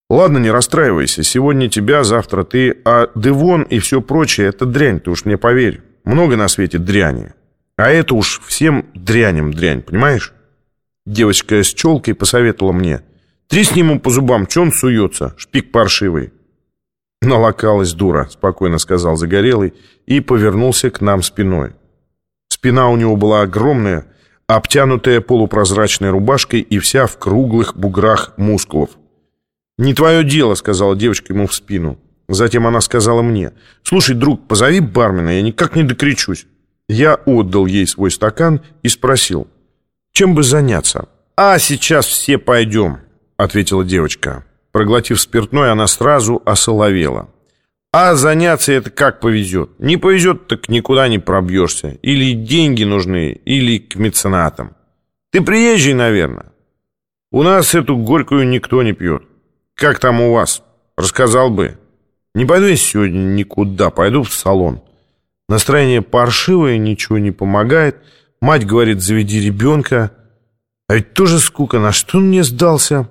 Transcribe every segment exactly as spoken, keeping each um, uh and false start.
Ладно, не расстраивайся. Сегодня тебя, завтра ты. А Девон и все прочее — это дрянь, ты уж мне поверь. Много на свете дряни. А это уж всем дряням дрянь, понимаешь? Девочка с челкой посоветовала мне: тресни ему по зубам, че он суется, шпик паршивый. Налокалась дура, спокойно сказал Загорелый и повернулся к нам спиной. Спина у него была огромная, обтянутая полупрозрачной рубашкой и вся в круглых буграх мускулов. «Не твое дело», — сказала девочка ему в спину. Затем она сказала мне: «Слушай, друг, позови бармена, я никак не докричусь». Я отдал ей свой стакан и спросил: «Чем бы заняться?» «А сейчас все пойдем», — ответила девочка. Проглотив спиртное, она сразу осоловела. «А заняться это как повезет. Не повезет, так никуда не пробьешься. Или деньги нужны, или к меценатам. Ты приезжий, наверное. У нас эту горькую никто не пьет. Как там у вас? Рассказал бы. Не пойду я сегодня никуда, пойду в салон. Настроение паршивое, ничего не помогает. Мать говорит: заведи ребенка. А ведь тоже скука, на что он мне сдался?»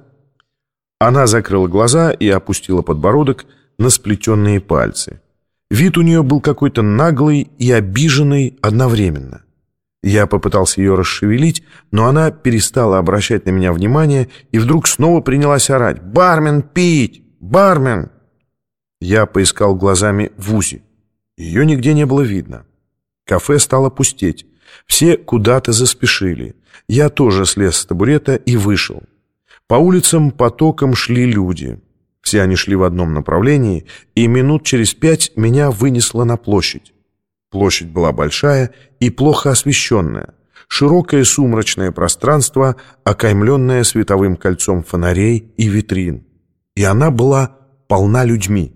Она закрыла глаза и опустила подбородок на сплетенные пальцы. Вид у нее был какой-то наглый и обиженный одновременно. Я попытался ее расшевелить, но она перестала обращать на меня внимание и вдруг снова принялась орать: «Бармен, пить! Бармен!» Я поискал глазами Вузи. Ее нигде не было видно. Кафе стало пустеть. Все куда-то заспешили. Я тоже слез с табурета и вышел. По улицам потоком шли люди. Все они шли в одном направлении, и минут через пять меня вынесло на площадь. Площадь была большая и плохо освещенная. Широкое сумрачное пространство, окаймленное световым кольцом фонарей и витрин. И она была полна людьми.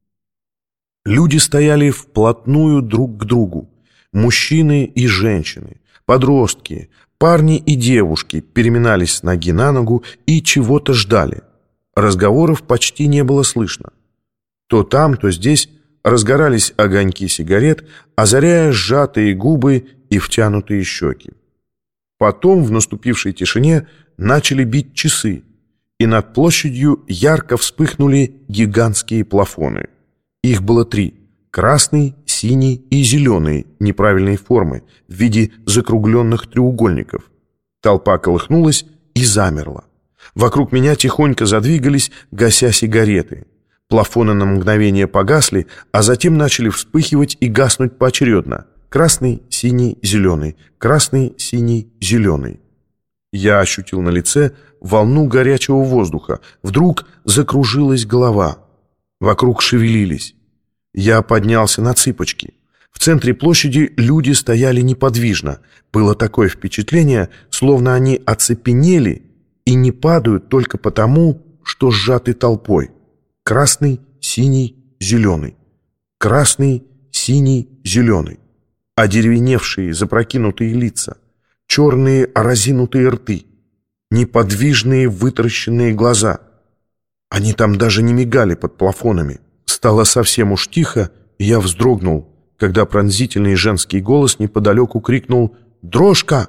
Люди стояли вплотную друг к другу. Мужчины и женщины, подростки, парни и девушки переминались с ноги на ногу и чего-то ждали. Разговоров почти не было слышно. То там, то здесь разгорались огоньки сигарет, озаряя сжатые губы и втянутые щеки. Потом в наступившей тишине начали бить часы, и над площадью ярко вспыхнули гигантские плафоны. Их было три: красный, синий и зеленый неправильной формы в виде закругленных треугольников. Толпа колыхнулась и замерла. Вокруг меня тихонько задвигались, гася сигареты. Плафоны на мгновение погасли, а затем начали вспыхивать и гаснуть поочередно. Красный, синий, зеленый, красный, синий, зеленый. Я ощутил на лице волну горячего воздуха. Вдруг закружилась голова. Вокруг шевелились. Я поднялся на цыпочки. В центре площади люди стояли неподвижно. Было такое впечатление, словно они оцепенели и не падают только потому, что сжаты толпой. Красный, синий, зеленый. Красный, синий, зеленый. Одеревеневшие, запрокинутые лица. Черные, разинутые рты. Неподвижные, вытаращенные глаза. Они там даже не мигали под плафонами. Стало совсем уж тихо, и я вздрогнул, когда пронзительный женский голос неподалеку крикнул: «Дрожка!»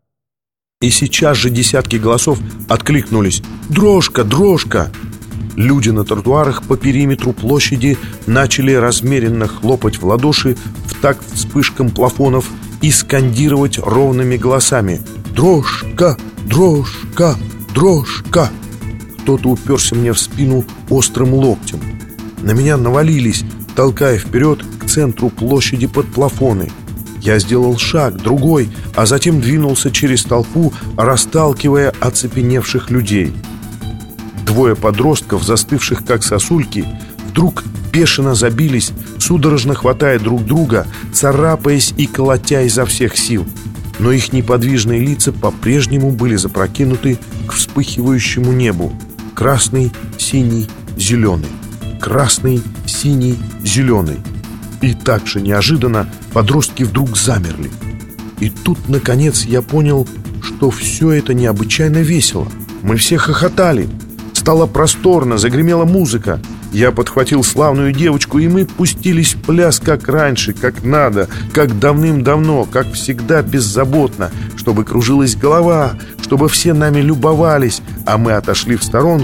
И сейчас же десятки голосов откликнулись: «Дрожка! Дрожка!» Люди на тротуарах по периметру площади начали размеренно хлопать в ладоши в такт вспышкам плафонов и скандировать ровными голосами: «Дрожка! Дрожка! Дрожка!» Кто-то уперся мне в спину острым локтем. На меня навалились, толкая вперед к центру площади под плафоны. Я сделал шаг, другой, а затем двинулся через толпу, расталкивая оцепеневших людей. Двое подростков, застывших как сосульки, вдруг бешено забились, судорожно хватая друг друга, царапаясь и колотя изо всех сил. Но их неподвижные лица по-прежнему были запрокинуты к вспыхивающему небу. Красный, синий, зеленый. Красный, синий, зеленый. И так же неожиданно подростки вдруг замерли. И тут, наконец, я понял, что все это необычайно весело. Мы все хохотали. Стало просторно, загремела музыка. Я подхватил славную девочку, и мы пустились в пляс, как раньше, как надо, как давным-давно, как всегда беззаботно, чтобы кружилась голова, чтобы все нами любовались, а мы отошли в сторонку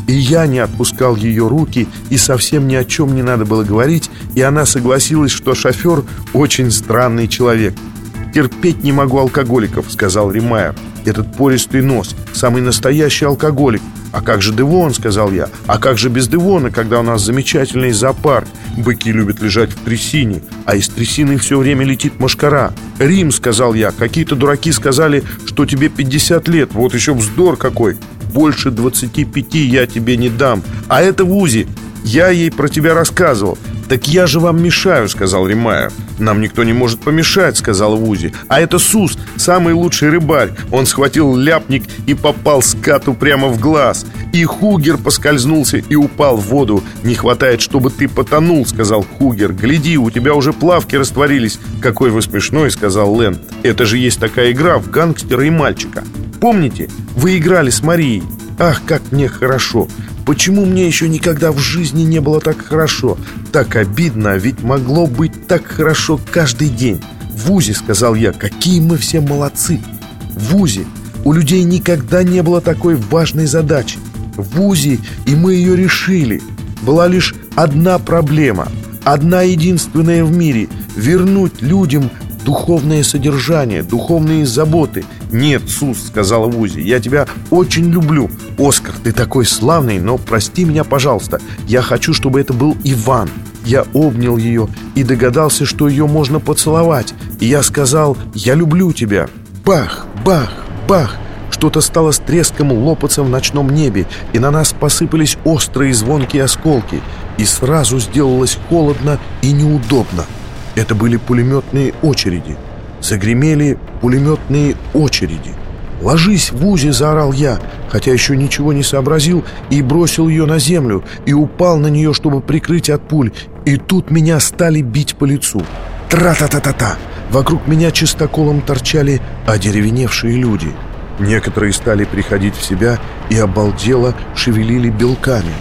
И я не отпускал ее руки, и совсем ни о чем не надо было говорить, и она согласилась, что шофер очень странный человек. «Терпеть не могу алкоголиков», — сказал Риммайер. «Этот пористый нос, самый настоящий алкоголик». «А как же Девон?» — сказал я. «А как же без Девона, когда у нас замечательный зоопарк? Быки любят лежать в трясине, а из трясины все время летит мошкара». «Рим», — сказал я, — «какие-то дураки сказали, что тебе пятьдесят лет. Вот еще вздор какой. Больше двадцати пяти я тебе не дам. А это Вузи. Я ей про тебя рассказывал». «Так я же вам мешаю», — сказал Риммайер. «Нам никто не может помешать», — сказала Вузи. «А это Сус, самый лучший рыбарь. Он схватил ляпник и попал скату прямо в глаз. И Хугер поскользнулся и упал в воду. Не хватает, чтобы ты потонул», — сказал Хугер. «Гляди, у тебя уже плавки растворились». «Какой вы смешной», — сказал Лэн. «Это же есть такая игра в гангстера и мальчика. Помните, вы играли с Марией? Ах, как мне хорошо! Почему мне еще никогда в жизни не было так хорошо? Так обидно, ведь могло быть так хорошо каждый день. Вузи», — сказал я, — «какие мы все молодцы! Вузи, у людей никогда не было такой важной задачи. Вузи, и мы ее решили. Была лишь одна проблема, одна единственная в мире — вернуть людям духовное содержание, духовные заботы». «Нет, Сус», — сказала Вузи, — «я тебя очень люблю. Оскар, ты такой славный, но прости меня, пожалуйста. Я хочу, чтобы это был Иван». Я обнял ее и догадался, что ее можно поцеловать. И я сказал: «Я люблю тебя». Бах, бах, бах. Что-то стало с треском лопаться в ночном небе, и на нас посыпались острые звонкие осколки. И сразу сделалось холодно и неудобно. Это были пулеметные очереди. Загремели пулеметные очереди. «Ложись, Вузи!» — заорал я, хотя еще ничего не сообразил, и бросил ее на землю, и упал на нее, чтобы прикрыть от пуль. И тут меня стали бить по лицу. Тра-та-та-та-та! Вокруг меня чистоколом торчали одеревеневшие люди. Некоторые стали приходить в себя и обалдело шевелили белками.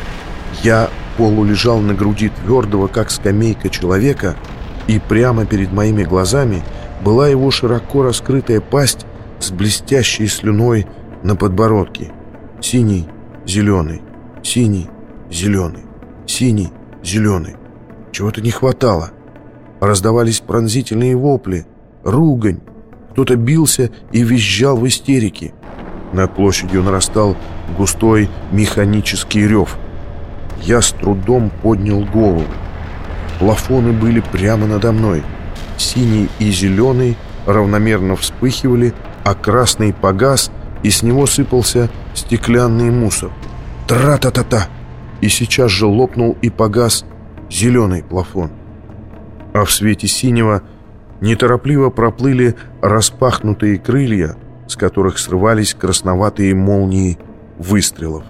Я полулежал на груди твердого, как скамейка, человека, и прямо перед моими глазами была его широко раскрытая пасть с блестящей слюной на подбородке. Синий, зеленый, синий, зеленый, синий, зеленый. Чего-то не хватало. Раздавались пронзительные вопли, ругань. Кто-то бился и визжал в истерике. Над площадью нарастал густой механический рев. Я с трудом поднял голову. Плафоны были прямо надо мной. Синий и зеленый равномерно вспыхивали, а красный погас, и с него сыпался стеклянный мусор. Тра-та-та-та! И сейчас же лопнул и погас зеленый плафон. А в свете синего неторопливо проплыли распахнутые крылья, с которых срывались красноватые молнии выстрелов.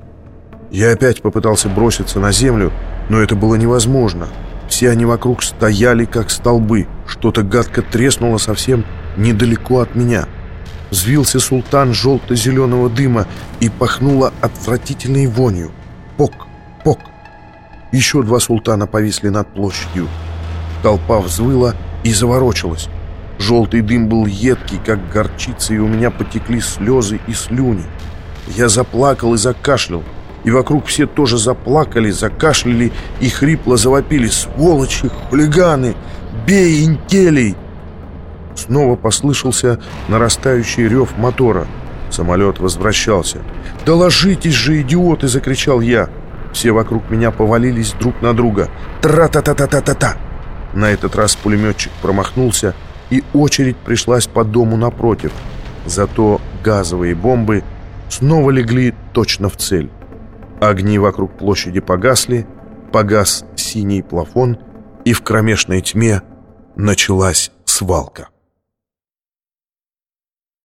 Я опять попытался броситься на землю, но это было невозможно. Все они вокруг стояли, как столбы. Что-то гадко треснуло совсем недалеко от меня. Взвился султан желто-зеленого дыма и пахнуло отвратительной вонью. Пок, пок. Еще два султана повисли над площадью. Толпа взвыла и заворочилась. Желтый дым был едкий, как горчица, и у меня потекли слезы и слюни. Я заплакал и закашлял. И вокруг все тоже заплакали, закашляли и хрипло завопили: «Сволочи, хулиганы! Бей интелей!» Снова послышался нарастающий рев мотора. Самолет возвращался. «Да ложитесь же, идиоты!» — закричал я. Все вокруг меня повалились друг на друга. Тра-та-та-та-та-та-та! На этот раз пулеметчик промахнулся, и очередь пришлась по дому напротив. Зато газовые бомбы снова легли точно в цель. Огни вокруг площади погасли, погас синий плафон, и в кромешной тьме началась свалка.